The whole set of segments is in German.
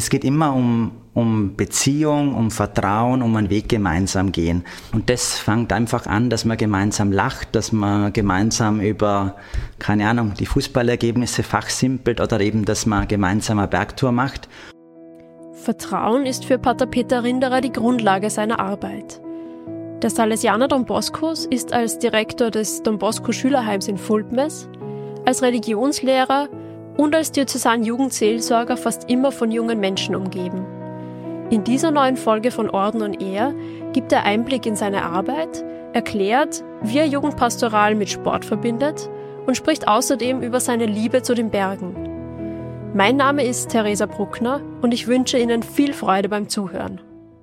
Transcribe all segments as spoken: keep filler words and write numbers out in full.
Es geht immer um, um Beziehung, um Vertrauen, um einen Weg gemeinsam gehen. Und das fängt einfach an, dass man gemeinsam lacht, dass man gemeinsam über, keine Ahnung, die Fußballergebnisse fachsimpelt oder eben, dass man gemeinsam eine Bergtour macht. Vertrauen ist für Pater Peter Rinderer die Grundlage seiner Arbeit. Der Salesianer Don Boscos ist als Direktor des Don Bosco Schülerheims in Fulpmes, als Religionslehrer und als Diözesan-Jugendseelsorger fast immer von jungen Menschen umgeben. In dieser neuen Folge von Orden und Ehr gibt er Einblick in seine Arbeit, erklärt, wie er Jugendpastoral mit Sport verbindet und spricht außerdem über seine Liebe zu den Bergen. Mein Name ist Theresa Bruckner und ich wünsche Ihnen viel Freude beim Zuhören.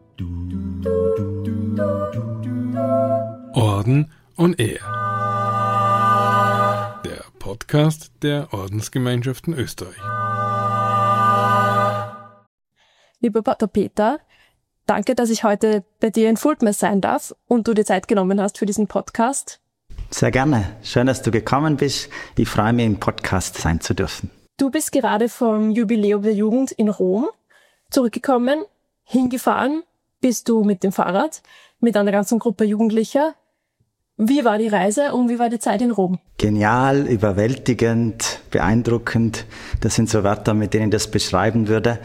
Orden und Ehr. Der Podcast der Ordensgemeinschaften Österreich. Lieber Pater Peter, danke, dass ich heute bei dir in Fulpmes sein darf und du dir Zeit genommen hast für diesen Podcast. Sehr gerne. Schön, dass du gekommen bist. Ich freue mich, im Podcast sein zu dürfen. Du bist gerade vom Jubiläum der Jugend in Rom zurückgekommen, hingefahren bist du mit dem Fahrrad, mit einer ganzen Gruppe Jugendlicher. Wie war die Reise und wie war die Zeit in Rom? Genial, überwältigend, beeindruckend. Das sind so Wörter, mit denen ich das beschreiben würde.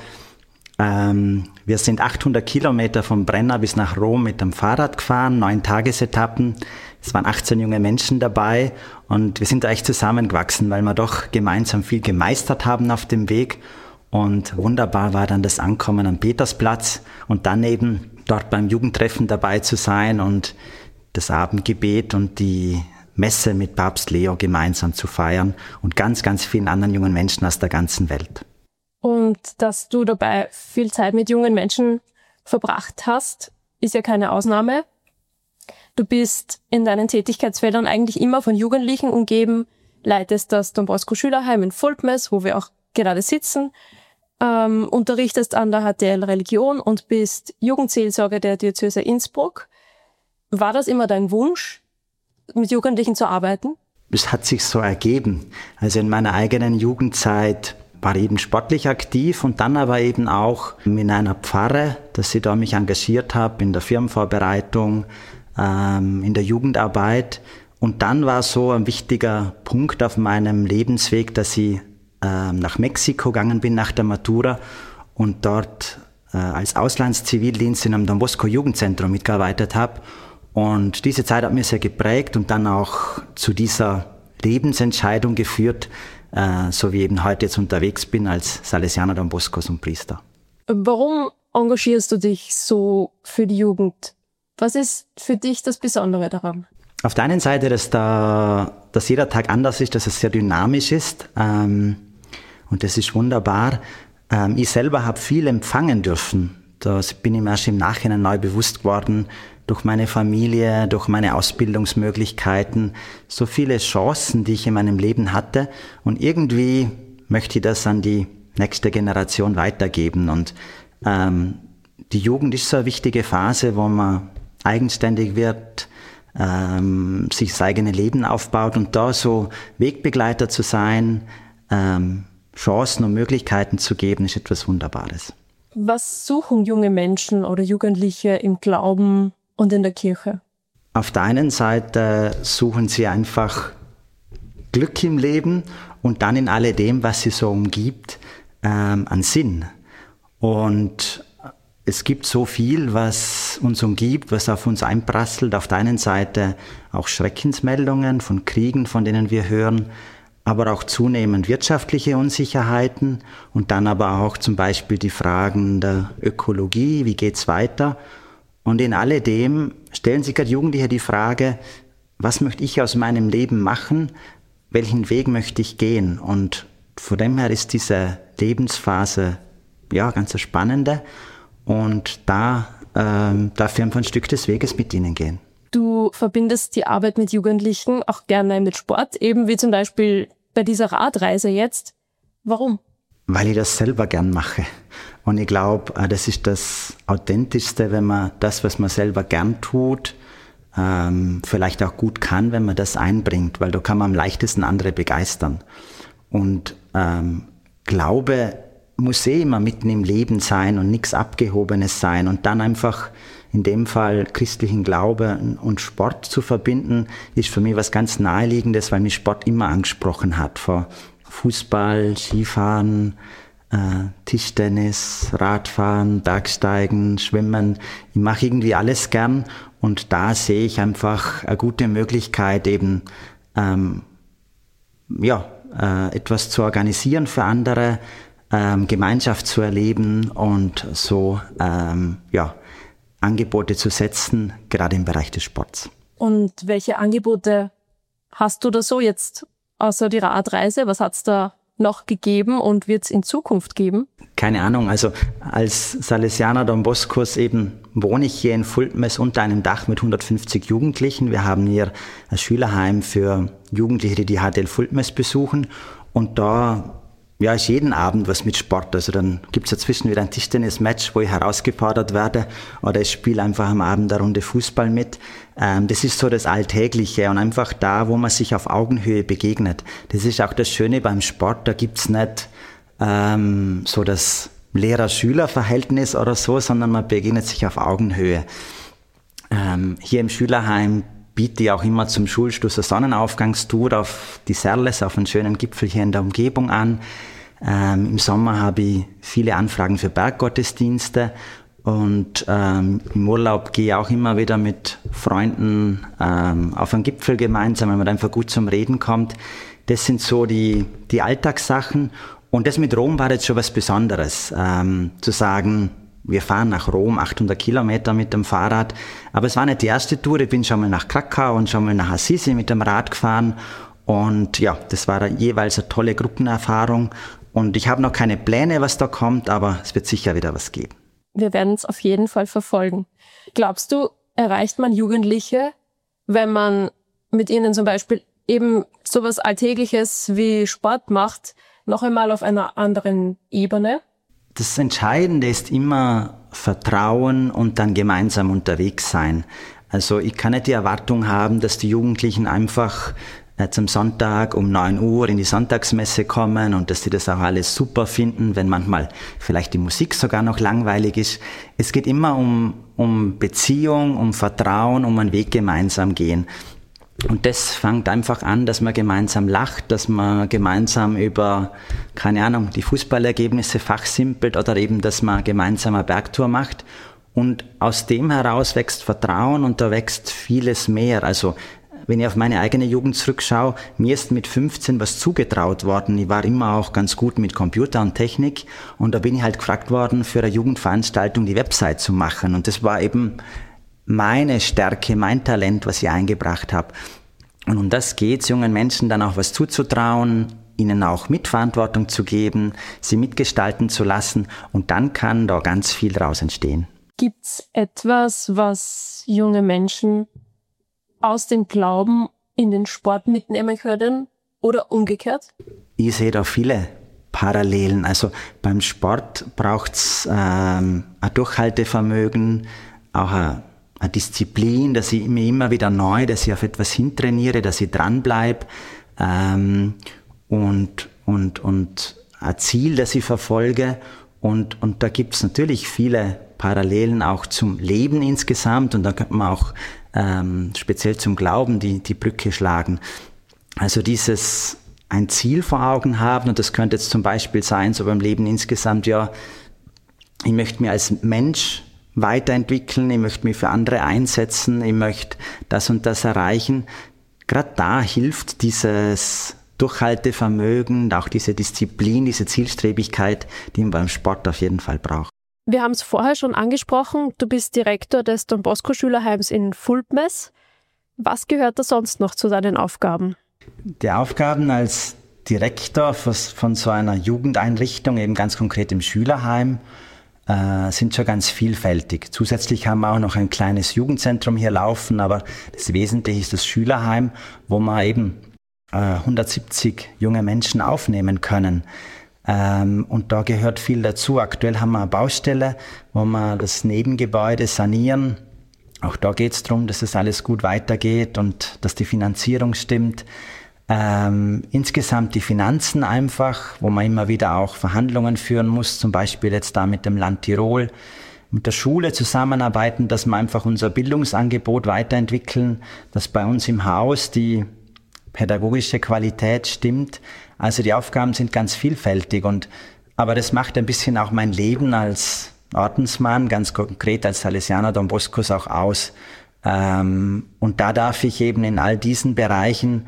Ähm, wir sind achthundert Kilometer vom Brenner bis nach Rom mit dem Fahrrad gefahren, neun Tagesetappen. Es waren achtzehn junge Menschen dabei und wir sind da echt zusammengewachsen, weil wir doch gemeinsam viel gemeistert haben auf dem Weg. Und wunderbar war dann das Ankommen am Petersplatz und dann eben dort beim Jugendtreffen dabei zu sein und das Abendgebet und die Messe mit Papst Leo gemeinsam zu feiern und ganz, ganz vielen anderen jungen Menschen aus der ganzen Welt. Und dass du dabei viel Zeit mit jungen Menschen verbracht hast, ist ja keine Ausnahme. Du bist in deinen Tätigkeitsfeldern eigentlich immer von Jugendlichen umgeben, leitest das Don Bosco Schülerheim in Fulpmes, wo wir auch gerade sitzen, ähm, unterrichtest an der H T L Religion und bist Jugendseelsorger der Diözese Innsbruck. War das immer dein Wunsch, mit Jugendlichen zu arbeiten? Es hat sich so ergeben. Also in meiner eigenen Jugendzeit war ich eben sportlich aktiv und dann aber eben auch in einer Pfarre, dass ich da mich engagiert habe in der Firmenvorbereitung, ähm, in der Jugendarbeit. Und dann war so ein wichtiger Punkt auf meinem Lebensweg, dass ich ähm, nach Mexiko gegangen bin nach der Matura und dort äh, als Auslandszivildienst in einem Don Bosco Jugendzentrum mitgearbeitet habe. Und diese Zeit hat mir sehr geprägt und dann auch zu dieser Lebensentscheidung geführt, äh, so wie ich eben heute jetzt unterwegs bin als Salesianer Don Boscos und Priester. Warum engagierst du dich so für die Jugend? Was ist für dich das Besondere daran? Auf der einen Seite, dass, da, dass jeder Tag anders ist, dass es sehr dynamisch ist ähm, und das ist wunderbar. Ähm, ich selber habe viel empfangen dürfen. Das bin ich mir erst im Nachhinein neu bewusst geworden, durch meine Familie, durch meine Ausbildungsmöglichkeiten, so viele Chancen, die ich in meinem Leben hatte. Und irgendwie möchte ich das an die nächste Generation weitergeben. Und ähm, die Jugend ist so eine wichtige Phase, wo man eigenständig wird, ähm, sich das eigene Leben aufbaut und da so Wegbegleiter zu sein, ähm, Chancen und Möglichkeiten zu geben, ist etwas Wunderbares. Was suchen junge Menschen oder Jugendliche im Glauben und in der Kirche? Auf der einen Seite suchen sie einfach Glück im Leben und dann in alledem, was sie so umgibt, ähm, an Sinn. Und es gibt so viel, was uns umgibt, was auf uns einprasselt. Auf der einen Seite auch Schreckensmeldungen von Kriegen, von denen wir hören, aber auch zunehmend wirtschaftliche Unsicherheiten und dann aber auch zum Beispiel die Fragen der Ökologie, wie geht's weiter? Und in alledem stellen sich gerade Jugendliche die Frage, was möchte ich aus meinem Leben machen? Welchen Weg möchte ich gehen? Und von dem her ist diese Lebensphase ja ganz eine spannende. Und da ähm, darf ich einfach ein Stück des Weges mit ihnen gehen. Du verbindest die Arbeit mit Jugendlichen auch gerne mit Sport, eben wie zum Beispiel bei dieser Radreise jetzt. Warum? Weil ich das selber gern mache. Und ich glaube, das ist das Authentischste, wenn man das, was man selber gern tut, ähm, vielleicht auch gut kann, wenn man das einbringt, weil da kann man am leichtesten andere begeistern. Und ähm, Glaube muss eh immer mitten im Leben sein und nichts Abgehobenes sein. Und dann einfach in dem Fall christlichen Glauben und Sport zu verbinden, ist für mich was ganz Naheliegendes, weil mich Sport immer angesprochen hat. Vor Fußball, Skifahren, äh, Tischtennis, Radfahren, Bergsteigen, Schwimmen. Ich mache irgendwie alles gern und da sehe ich einfach eine gute Möglichkeit, eben ähm, ja, äh, etwas zu organisieren für andere, ähm, Gemeinschaft zu erleben und so ähm, ja, Angebote zu setzen, gerade im Bereich des Sports. Und welche Angebote hast du da so jetzt außer die Radreise? Was hat es da noch gegeben und wird es in Zukunft geben? Keine Ahnung, also als Salesianer Don Boscos eben wohne ich hier in Fulpmes unter einem Dach mit hundertfünfzig Jugendlichen. Wir haben hier ein Schülerheim für Jugendliche, die die H T L Fulpmes besuchen und da ja, ist jeden Abend was mit Sport. Also dann gibt es dazwischen wieder ein Tischtennis-Match, wo ich herausgefordert werde oder ich spiele einfach am Abend eine Runde Fußball mit. Ähm, das ist so das Alltägliche und einfach da, wo man sich auf Augenhöhe begegnet. Das ist auch das Schöne beim Sport, da gibt es nicht ähm, so das Lehrer-Schüler-Verhältnis oder so, sondern man begegnet sich auf Augenhöhe. Ähm, hier im Schülerheim biete ich auch immer zum Schulschluss eine Sonnenaufgangstour auf die Serles, auf einen schönen Gipfel hier in der Umgebung an. Ähm, Im Sommer habe ich viele Anfragen für Berggottesdienste und ähm, im Urlaub gehe ich auch immer wieder mit Freunden ähm, auf einen Gipfel gemeinsam, wenn man einfach gut zum Reden kommt. Das sind so die, die Alltagssachen und das mit Rom war jetzt schon was Besonderes, ähm, zu sagen, wir fahren nach Rom, achthundert Kilometer mit dem Fahrrad. Aber es war nicht die erste Tour. Ich bin schon mal nach Krakau und schon mal nach Assisi mit dem Rad gefahren. Und ja, das war jeweils eine tolle Gruppenerfahrung. Und ich habe noch keine Pläne, was da kommt, aber es wird sicher wieder was geben. Wir werden es auf jeden Fall verfolgen. Glaubst du, erreicht man Jugendliche, wenn man mit ihnen zum Beispiel eben sowas Alltägliches wie Sport macht, noch einmal auf einer anderen Ebene? Das Entscheidende ist immer Vertrauen und dann gemeinsam unterwegs sein. Also ich kann nicht die Erwartung haben, dass die Jugendlichen einfach jetzt am Sonntag um neun Uhr in die Sonntagsmesse kommen und dass die das auch alles super finden, wenn manchmal vielleicht die Musik sogar noch langweilig ist. Es geht immer um, um Beziehung, um Vertrauen, um einen Weg gemeinsam gehen. Und das fängt einfach an, dass man gemeinsam lacht, dass man gemeinsam über, keine Ahnung, die Fußballergebnisse fachsimpelt oder eben, dass man gemeinsam eine Bergtour macht. Und aus dem heraus wächst Vertrauen und da wächst vieles mehr. Also wenn ich auf meine eigene Jugend zurückschaue, mir ist mit fünfzehn was zugetraut worden. Ich war immer auch ganz gut mit Computer und Technik und da bin ich halt gefragt worden, für eine Jugendveranstaltung die Website zu machen. Und das war eben meine Stärke, mein Talent, was ich eingebracht habe. Und um das geht's, jungen Menschen dann auch was zuzutrauen, ihnen auch Mitverantwortung zu geben, sie mitgestalten zu lassen und dann kann da ganz viel daraus entstehen. Gibt's etwas, was junge Menschen aus dem Glauben in den Sport mitnehmen können oder umgekehrt? Ich sehe da viele Parallelen. Also beim Sport braucht's ähm, ein Durchhaltevermögen, auch ein eine Disziplin, dass ich mir immer wieder neu, dass ich auf etwas hintrainiere, dass ich dranbleibe ähm, und, und, und ein Ziel, das ich verfolge. Und, und da gibt es natürlich viele Parallelen auch zum Leben insgesamt und da könnte man auch ähm, speziell zum Glauben die, die Brücke schlagen. Also dieses ein Ziel vor Augen haben und das könnte jetzt zum Beispiel sein, so beim Leben insgesamt, ja, ich möchte mir als Mensch weiterentwickeln, ich möchte mich für andere einsetzen, ich möchte das und das erreichen. Gerade da hilft dieses Durchhaltevermögen, auch diese Disziplin, diese Zielstrebigkeit, die man beim Sport auf jeden Fall braucht. Wir haben es vorher schon angesprochen, du bist Direktor des Don Bosco Schülerheims in Fulpmes. Was gehört da sonst noch zu deinen Aufgaben? Die Aufgaben als Direktor von so einer Jugendeinrichtung, eben ganz konkret im Schülerheim, äh, sind schon ganz vielfältig. Zusätzlich haben wir auch noch ein kleines Jugendzentrum hier laufen, aber das Wesentliche ist das Schülerheim, wo wir eben äh, hundertsiebzig junge Menschen aufnehmen können. Ähm, und da gehört viel dazu. Aktuell haben wir eine Baustelle, wo wir das Nebengebäude sanieren. Auch da geht es darum, dass es alles gut weitergeht und dass die Finanzierung stimmt. Ähm, insgesamt die Finanzen einfach, wo man immer wieder auch Verhandlungen führen muss, zum Beispiel jetzt da mit dem Land Tirol, mit der Schule zusammenarbeiten, dass wir einfach unser Bildungsangebot weiterentwickeln, dass bei uns im Haus die pädagogische Qualität stimmt. Also die Aufgaben sind ganz vielfältig, und aber das macht ein bisschen auch mein Leben als Ordensmann, ganz konkret als Salesianer Don Boscos auch aus. Ähm, und da darf ich eben in all diesen Bereichen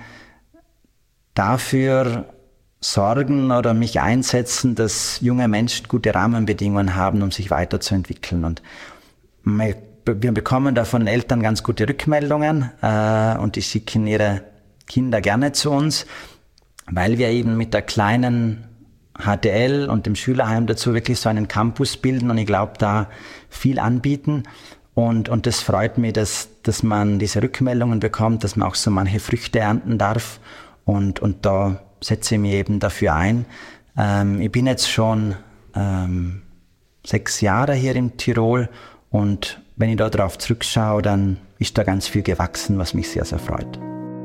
dafür sorgen oder mich einsetzen, dass junge Menschen gute Rahmenbedingungen haben, um sich weiterzuentwickeln. Und wir bekommen da von den Eltern ganz gute Rückmeldungen, äh, und die schicken ihre Kinder gerne zu uns, weil wir eben mit der kleinen H T L und dem Schülerheim dazu wirklich so einen Campus bilden und ich glaube, da viel anbieten. Und, und das freut mich, dass, dass man diese Rückmeldungen bekommt, dass man auch so manche Früchte ernten darf. Und, und da setze ich mich eben dafür ein. Ähm, ich bin jetzt schon ähm, sechs Jahre hier in Tirol, und wenn ich da drauf zurückschaue, dann ist da ganz viel gewachsen, was mich sehr, sehr freut.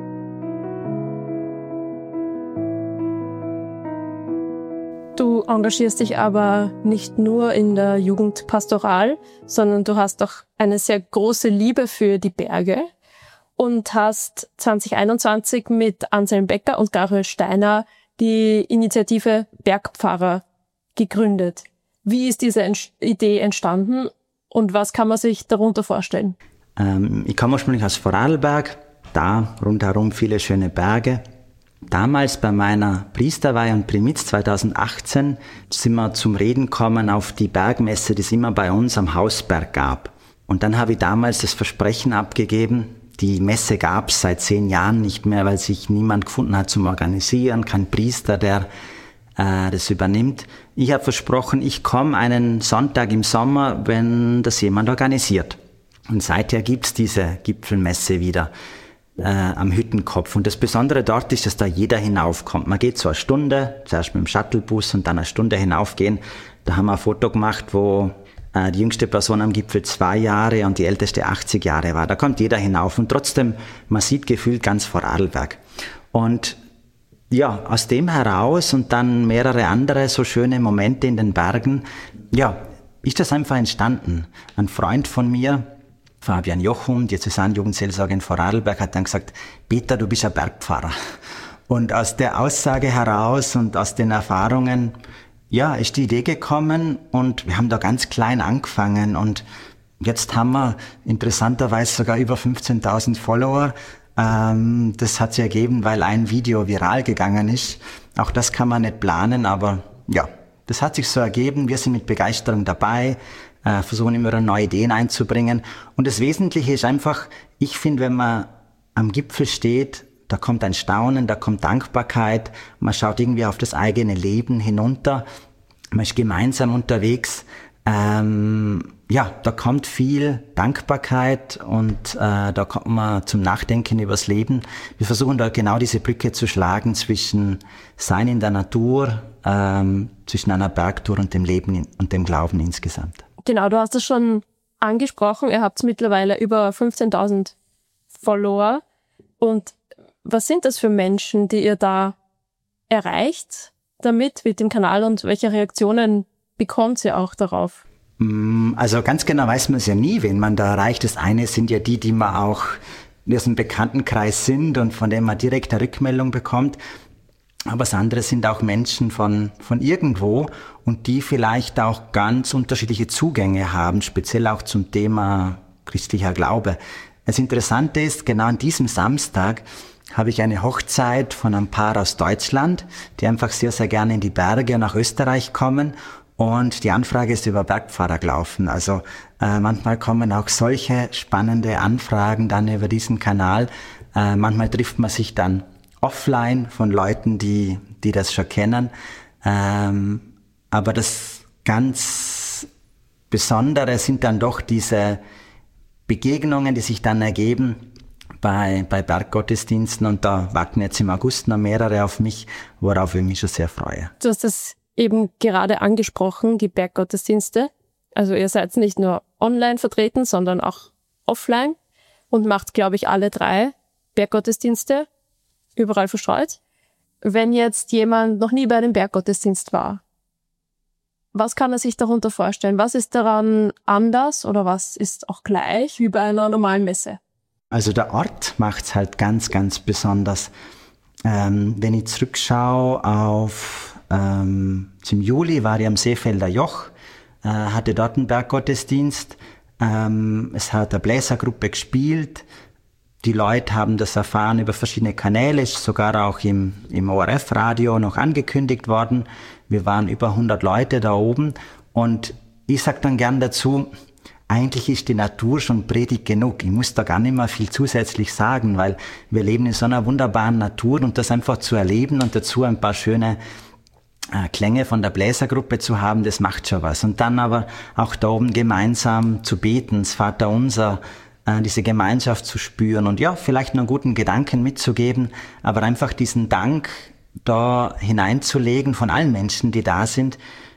Du engagierst dich aber nicht nur in der Jugendpastoral, sondern du hast auch eine sehr große Liebe für die Berge und hast zwanzig einundzwanzig mit Anselm Becker und Gabriel Steiner die Initiative Bergpfarrer gegründet. Wie ist diese Ent- Idee entstanden und was kann man sich darunter vorstellen? Ähm, ich komme ursprünglich aus Vorarlberg, da rundherum viele schöne Berge. Damals bei meiner Priesterweihe und Primiz zweitausendachtzehn sind wir zum Reden gekommen auf die Bergmesse, die es immer bei uns am Hausberg gab. Und dann habe ich damals das Versprechen abgegeben, die Messe gab es seit zehn Jahren nicht mehr, weil sich niemand gefunden hat zum Organisieren, kein Priester, der äh, das übernimmt. Ich habe versprochen, ich komme einen Sonntag im Sommer, wenn das jemand organisiert. Und seither gibt es diese Gipfelmesse wieder. Äh, am Hüttenkopf. Und das Besondere dort ist, dass da jeder hinaufkommt. Man geht so eine Stunde, zuerst mit dem Shuttlebus und dann eine Stunde hinaufgehen. Da haben wir ein Foto gemacht, wo äh, die jüngste Person am Gipfel zwei Jahre und die älteste achtzig Jahre war. Da kommt jeder hinauf und trotzdem, man sieht gefühlt ganz Vorarlberg. Und ja, aus dem heraus und dann mehrere andere so schöne Momente in den Bergen, ja, ist das einfach entstanden. Ein Freund von mir, Fabian Jochum, Diözesanjugendseelsorger in Vorarlberg, hat dann gesagt, Peter, du bist ein Bergpfarrer. Und aus der Aussage heraus und aus den Erfahrungen, ja, ist die Idee gekommen und wir haben da ganz klein angefangen und jetzt haben wir interessanterweise sogar über fünfzehntausend Follower. Ähm, das hat sich ergeben, weil ein Video viral gegangen ist. Auch das kann man nicht planen, aber ja, das hat sich so ergeben. Wir sind mit Begeisterung dabei. Äh, versuchen immer neue Ideen einzubringen. Und das Wesentliche ist einfach, ich finde, wenn man am Gipfel steht, da kommt ein Staunen, da kommt Dankbarkeit, man schaut irgendwie auf das eigene Leben hinunter, man ist gemeinsam unterwegs. Ähm, ja, da kommt viel Dankbarkeit und äh, da kommt man zum Nachdenken übers Leben. Wir versuchen da genau diese Brücke zu schlagen zwischen Sein in der Natur, ähm, zwischen einer Bergtour und dem Leben in, und dem Glauben insgesamt. Genau, du hast es schon angesprochen. Ihr habt mittlerweile über fünfzehntausend Follower. Und was sind das für Menschen, die ihr da erreicht damit, mit dem Kanal, und welche Reaktionen bekommt ihr auch darauf? Also ganz genau weiß man es ja nie, wen man da erreicht. Das eine sind ja die, die man auch in diesem Bekanntenkreis sind und von denen man direkt eine Rückmeldung bekommt. Aber das andere sind auch Menschen von, von irgendwo und die vielleicht auch ganz unterschiedliche Zugänge haben, speziell auch zum Thema christlicher Glaube. Das Interessante ist, genau an diesem Samstag habe ich eine Hochzeit von einem Paar aus Deutschland, die einfach sehr, sehr gerne in die Berge nach Österreich kommen. Und die Anfrage ist über Bergpfarrer gelaufen. Also äh, manchmal kommen auch solche spannende Anfragen dann über diesen Kanal. Äh, manchmal trifft man sich dann offline von Leuten, die, die das schon kennen. Ähm, aber das ganz Besondere sind dann doch diese Begegnungen, die sich dann ergeben bei, bei Berggottesdiensten. Und da warten jetzt im August noch mehrere auf mich, worauf ich mich schon sehr freue. Du hast das eben gerade angesprochen, die Berggottesdienste. Also ihr seid nicht nur online vertreten, sondern auch offline und macht, glaube ich, alle drei Berggottesdienste. überall verstreut. Wenn jetzt jemand noch nie bei einem Berggottesdienst war, was kann er sich darunter vorstellen? Was ist daran anders oder was ist auch gleich wie bei einer normalen Messe? Also der Ort macht es halt ganz, ganz besonders. Ähm, wenn ich zurückschaue auf ähm, im Juli war ich am Seefelder Joch, äh, hatte dort einen Berggottesdienst. Ähm, es hat eine Bläsergruppe gespielt. Die Leute haben das erfahren über verschiedene Kanäle, ist sogar auch im, im O R F-Radio noch angekündigt worden. Wir waren über hundert Leute da oben und ich sage dann gern dazu, eigentlich ist die Natur schon predigt genug. Ich muss da gar nicht mehr viel zusätzlich sagen, weil wir leben in so einer wunderbaren Natur und das einfach zu erleben und dazu ein paar schöne äh, Klänge von der Bläsergruppe zu haben, das macht schon was. Und dann aber auch da oben gemeinsam zu beten, das Vaterunser, äh, diese Gemeinschaft zu spüren und ja, vielleicht noch einen guten Gedanken mitzugeben, aber einfach diesen Dank da hineinzulegen von allen Menschen, die da sind.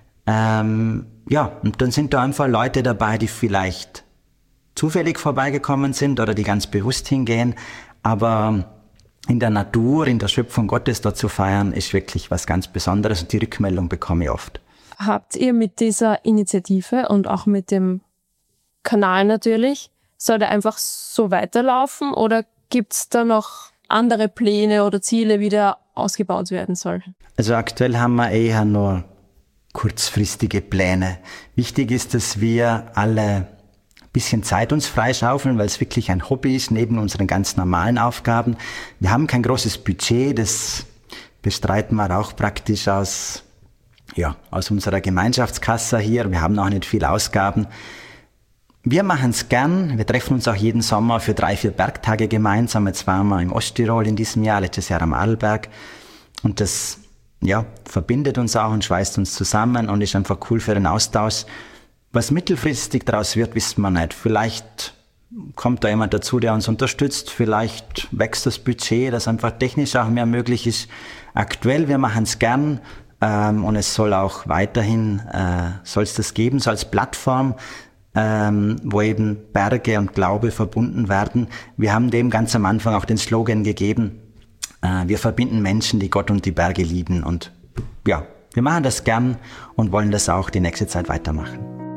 Ähm, ja, und dann sind da einfach Leute dabei, die vielleicht zufällig vorbeigekommen sind oder die ganz bewusst hingehen. Aber in der Natur, in der Schöpfung Gottes da zu feiern, ist wirklich was ganz Besonderes und die Rückmeldung bekomme ich oft. Habt ihr mit dieser Initiative und auch mit dem Kanal natürlich, soll der einfach so weiterlaufen oder gibt's da noch andere Pläne oder Ziele, wie der ausgebaut werden soll? Also aktuell haben wir eher nur kurzfristige Pläne. Wichtig ist, dass wir alle ein bisschen Zeit uns freischaufeln, weil es wirklich ein Hobby ist, neben unseren ganz normalen Aufgaben. Wir haben kein großes Budget, das bestreiten wir auch praktisch aus, ja, aus unserer Gemeinschaftskasse hier. Wir haben auch nicht viel Ausgaben. Wir machen es gern. Wir treffen uns auch jeden Sommer für drei, vier Bergtage gemeinsam. Jetzt waren wir im Osttirol in diesem Jahr, letztes Jahr am Adelberg. Und das ja, verbindet uns auch und schweißt uns zusammen und ist einfach cool für den Austausch. Was mittelfristig daraus wird, wissen wir nicht. Vielleicht kommt da jemand dazu, der uns unterstützt. Vielleicht wächst das Budget, dass einfach technisch auch mehr möglich ist. Aktuell, wir machen es gern ähm, und es soll auch weiterhin, äh, soll es das geben, so als Plattform, ähm, wo eben Berge und Glaube verbunden werden. Wir haben dem ganz am Anfang auch den Slogan gegeben, wir verbinden Menschen, die Gott und die Berge lieben. Und ja, wir machen das gern und wollen das auch die nächste Zeit weitermachen.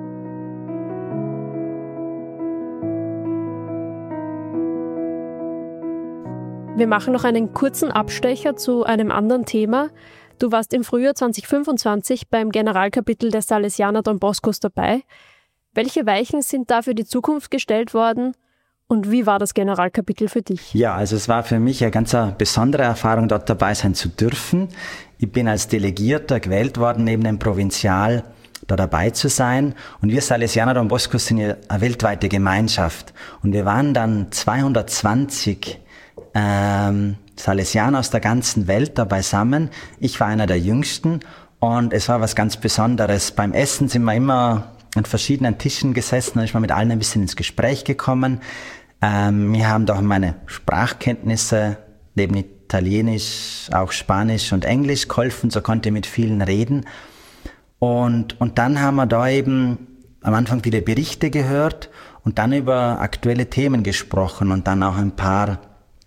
Wir machen noch einen kurzen Abstecher zu einem anderen Thema. Du warst im Frühjahr zwanzig fünfundzwanzig beim Generalkapitel der Salesianer Don Boscos dabei. Welche Weichen sind da für die Zukunft gestellt worden? Und wie war das Generalkapitel für dich? Ja, also es war für mich eine ganz besondere Erfahrung, dort dabei sein zu dürfen. Ich bin als Delegierter gewählt worden, neben dem Provinzial da dabei zu sein. Und wir Salesianer Don Boscos sind ja eine weltweite Gemeinschaft. Und wir waren dann zweihundertzwanzig ähm, Salesianer aus der ganzen Welt da beisammen. Ich war einer der Jüngsten und es war was ganz Besonderes. Beim Essen sind wir immer an verschiedenen Tischen gesessen und ist man mit allen ein bisschen ins Gespräch gekommen. Ähm, mir haben doch meine Sprachkenntnisse neben Italienisch, auch Spanisch und Englisch geholfen, so konnte ich mit vielen reden. Und, und dann haben wir da eben am Anfang viele Berichte gehört und dann über aktuelle Themen gesprochen und dann auch ein paar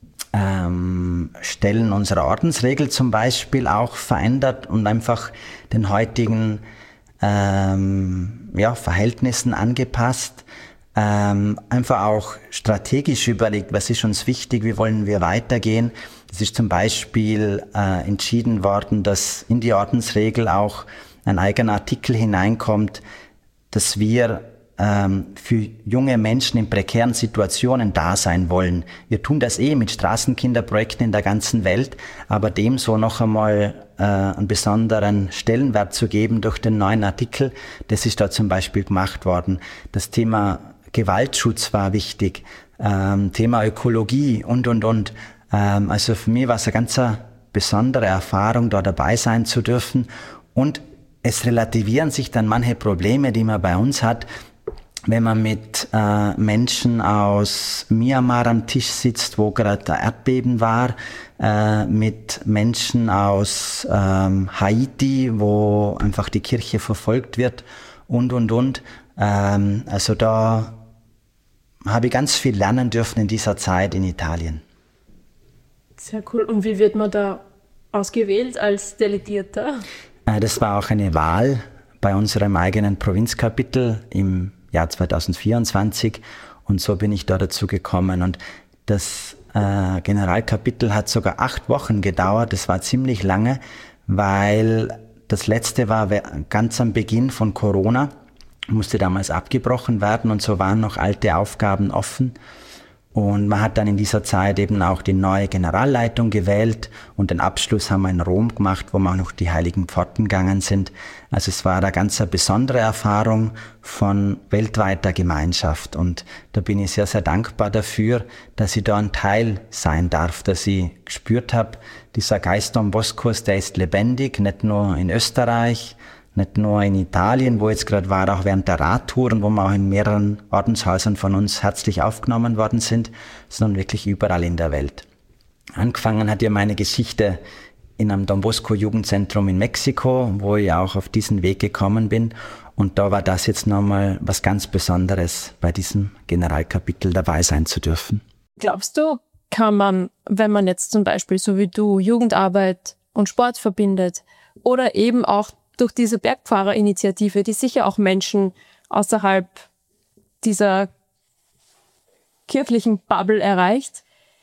ähm, Stellen unserer Ordensregel zum Beispiel auch verändert und einfach den heutigen ähm, ja, Verhältnissen angepasst. Ähm, einfach auch strategisch überlegt, was ist uns wichtig, wie wollen wir weitergehen. Es ist zum Beispiel äh, entschieden worden, dass in die Ordensregel auch ein eigener Artikel hineinkommt, dass wir ähm, für junge Menschen in prekären Situationen da sein wollen. Wir tun das eh mit Straßenkinderprojekten in der ganzen Welt, aber dem so noch einmal äh, einen besonderen Stellenwert zu geben durch den neuen Artikel, das ist da zum Beispiel gemacht worden. Das Thema Gewaltschutz war wichtig, ähm, Thema Ökologie und, und, und. Ähm, also für mich war es eine ganz besondere Erfahrung, da dabei sein zu dürfen. Und es relativieren sich dann manche Probleme, die man bei uns hat, wenn man mit äh, Menschen aus Myanmar am Tisch sitzt, wo gerade ein Erdbeben war, äh, mit Menschen aus ähm, Haiti, wo einfach die Kirche verfolgt wird und, und, und. Ähm, also da habe ich ganz viel lernen dürfen in dieser Zeit in Italien. Sehr cool. Und wie wird man da ausgewählt als Delegierter? Das war auch eine Wahl bei unserem eigenen Provinzkapitel im Jahr zwanzig vierundzwanzig und so bin ich da dazu gekommen. Und das äh, Generalkapitel hat sogar acht Wochen gedauert, das war ziemlich lange, weil das letzte war ganz am Beginn von Corona, musste damals abgebrochen werden und so waren noch alte Aufgaben offen. Und man hat dann in dieser Zeit eben auch die neue Generalleitung gewählt und den Abschluss haben wir in Rom gemacht, wo wir auch noch die Heiligen Pforten gegangen sind. Also es war eine ganz besondere Erfahrung von weltweiter Gemeinschaft und da bin ich sehr, sehr dankbar dafür, dass ich da ein Teil sein darf, dass ich gespürt habe, dieser Geist Don Boscos, der ist lebendig, nicht nur in Österreich, nicht nur in Italien, wo ich jetzt gerade war, auch während der Radtouren, wo wir auch in mehreren Ordenshäusern von uns herzlich aufgenommen worden sind, sondern wirklich überall in der Welt. Angefangen hat ja meine Geschichte in einem Don Bosco Jugendzentrum in Mexiko, wo ich auch auf diesen Weg gekommen bin. Und da war das jetzt nochmal was ganz Besonderes, bei diesem Generalkapitel dabei sein zu dürfen. Glaubst du, kann man, wenn man jetzt zum Beispiel so wie du Jugendarbeit und Sport verbindet oder eben auch durch diese Bergfahrerinitiative, die sicher auch Menschen außerhalb dieser kirchlichen Bubble erreicht,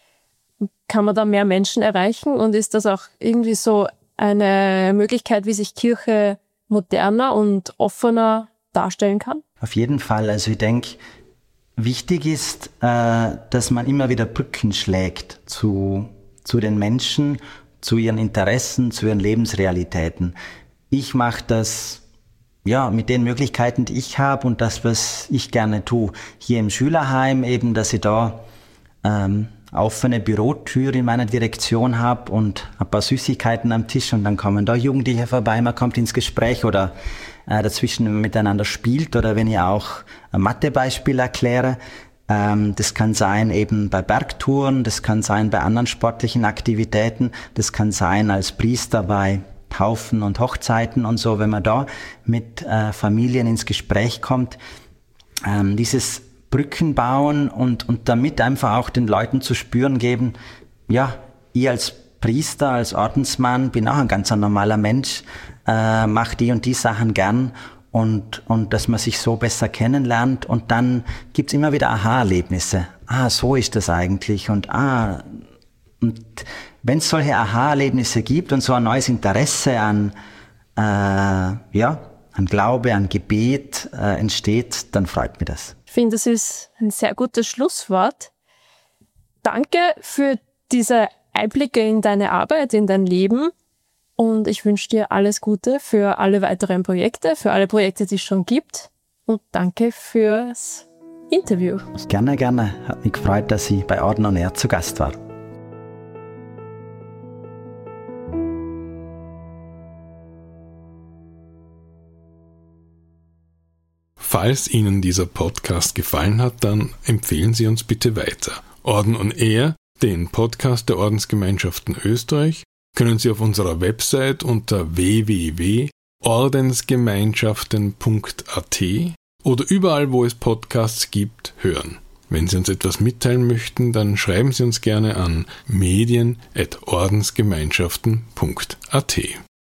kann man da mehr Menschen erreichen und ist das auch irgendwie so eine Möglichkeit, wie sich Kirche moderner und offener darstellen kann? Auf jeden Fall. Also ich denke, wichtig ist, äh, dass man immer wieder Brücken schlägt zu, zu den Menschen, zu ihren Interessen, zu ihren Lebensrealitäten. Ich mache das ja mit den Möglichkeiten, die ich habe und das, was ich gerne tue. Hier im Schülerheim eben, dass ich da ähm, offene Bürotür in meiner Direktion habe und ein paar Süßigkeiten am Tisch und dann kommen da Jugendliche vorbei, man kommt ins Gespräch oder äh, dazwischen miteinander spielt oder wenn ich auch ein Mathebeispiel erkläre. Ähm, das kann sein eben bei Bergtouren, das kann sein bei anderen sportlichen Aktivitäten, das kann sein als Priester bei Taufen und Hochzeiten und so, wenn man da mit äh, Familien ins Gespräch kommt, ähm, dieses Brücken bauen und, und damit einfach auch den Leuten zu spüren geben, ja, ich als Priester, als Ordensmann bin auch ein ganz normaler Mensch, äh, mache die und die Sachen gern und, und dass man sich so besser kennenlernt und dann gibt's immer wieder Aha-Erlebnisse. Ah, so ist das eigentlich und ah, und wenn es solche Aha-Erlebnisse gibt und so ein neues Interesse an, äh, ja, an Glaube, an Gebet äh, entsteht, dann freut mich das. Ich finde, das ist ein sehr gutes Schlusswort. Danke für diese Einblicke in deine Arbeit, in dein Leben und ich wünsche dir alles Gute für alle weiteren Projekte, für alle Projekte, die es schon gibt und danke fürs Interview. Gerne, gerne. Hat mich gefreut, dass ich bei Orden on Air zu Gast war. Falls Ihnen dieser Podcast gefallen hat, dann empfehlen Sie uns bitte weiter. Orden on Air, den Podcast der Ordensgemeinschaften Österreich, können Sie auf unserer Website unter w w w punkt ordensgemeinschaften punkt a t oder überall, wo es Podcasts gibt, hören. Wenn Sie uns etwas mitteilen möchten, dann schreiben Sie uns gerne an medien at ordensgemeinschaften punkt a t.